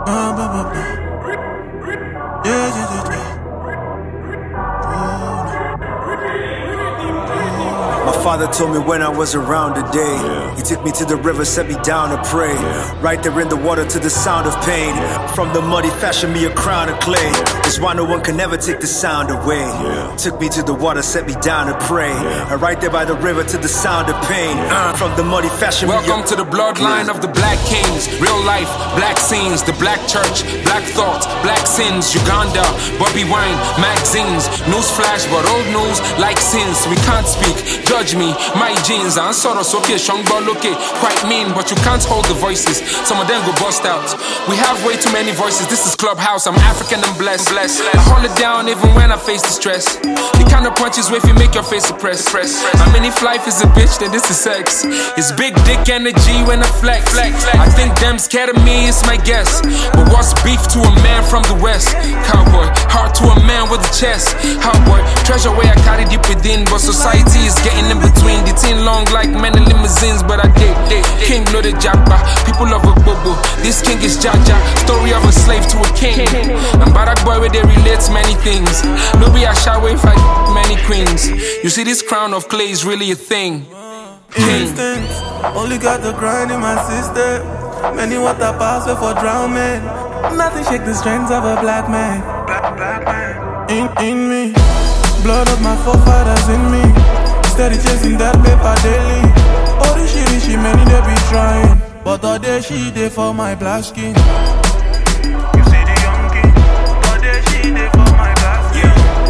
My father told me when I was around today. He took me to the river, set me down to pray. Right there in the water to the sound of pain. From the mud he fashioned me a crown of clay. That's why no one can ever take the sound away. Took me to the water, set me down to pray. And right there by the river to the sound of pain. From the mud he fashioned me a... Welcome to the bloodline of the black kings. Real life, black scenes, the black church, black thoughts, black sins. Uganda, Bobby Wine, magazines. News flash, but old news like sins. We can't speak, judge me, my jeans. I'm sort of okay, strong but okay, quite mean, but you can't hold the voices. Some of them go bust out. We have way too many voices. This is Clubhouse. I'm African and blessed. I hold it down even when I face the stress. The kind of punches where if you make your face suppress. I mean, if life is a bitch, then this is sex. It's big dick energy when I flex. I think them scared of me, it's my guess. But what's beef to a man from the west? Cowboy, heart to a man with a chest. Cowboy, treasure where I carry deep within, but society is getting in between. The teen long like many limousines, but I did. King know the jabba, people love a bobo. This king is Jaja, story of a slave to a king. And Barack boy where they relate many things. No be a shower if I many queens. You see this crown of clay is really a thing. Instinct, only got the grind in my system. Many water pass before drowning. Nothing shake the strength of a black man. In me, blood of my forefathers in me. Steady chasing that paper daily. All the shit, many they be trying. But all the shit they for my black skin. You see the young king. All the shit they for my black skin.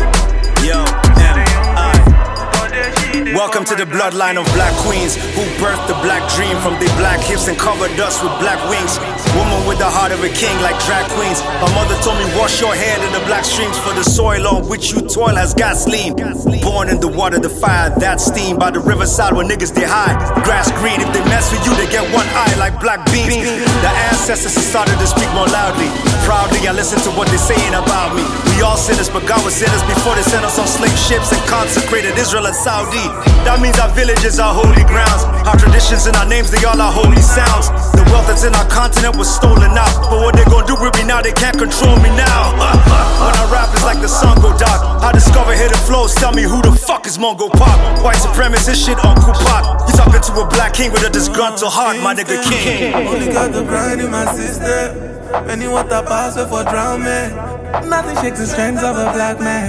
Welcome to the bloodline of black queens who birthed the black dream from their black hips and covered us with black wings. Woman with the heart of a king like drag queens. My mother told me wash your head in the black streams, for the soil on which you toil has gasoline. Born in the water, the fire, that steam. By the riverside where niggas they hide. Grass green, if they mess with you they get one eye like black beans. The ancestors started to speak more loudly. Proudly I listen to what they're saying about me. We all sinners, but God was sinners before they sent us on slave ships and consecrated Israel and Saudi. That means our villages are holy grounds. Our traditions and our names, they all are holy sounds. The wealth that's in our continent was stolen out, but what they gon' do with me now, they can't control me now. When I rap, it's like the sun go dark. I discover hidden flows, tell me who the fuck is Mongo Pop. White supremacist shit, Uncle Pop. You talking to a black king with a disgruntled heart, my nigga king. Only got the grind in my system. Many water pass before drowning. Nothing shakes the strength of a black man.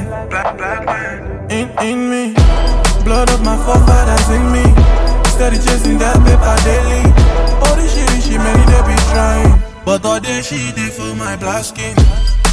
In me, blood of my forefathers in me. Steady chasing that paper daily. All the shit, many they be trying. But all the shit they for my black skin.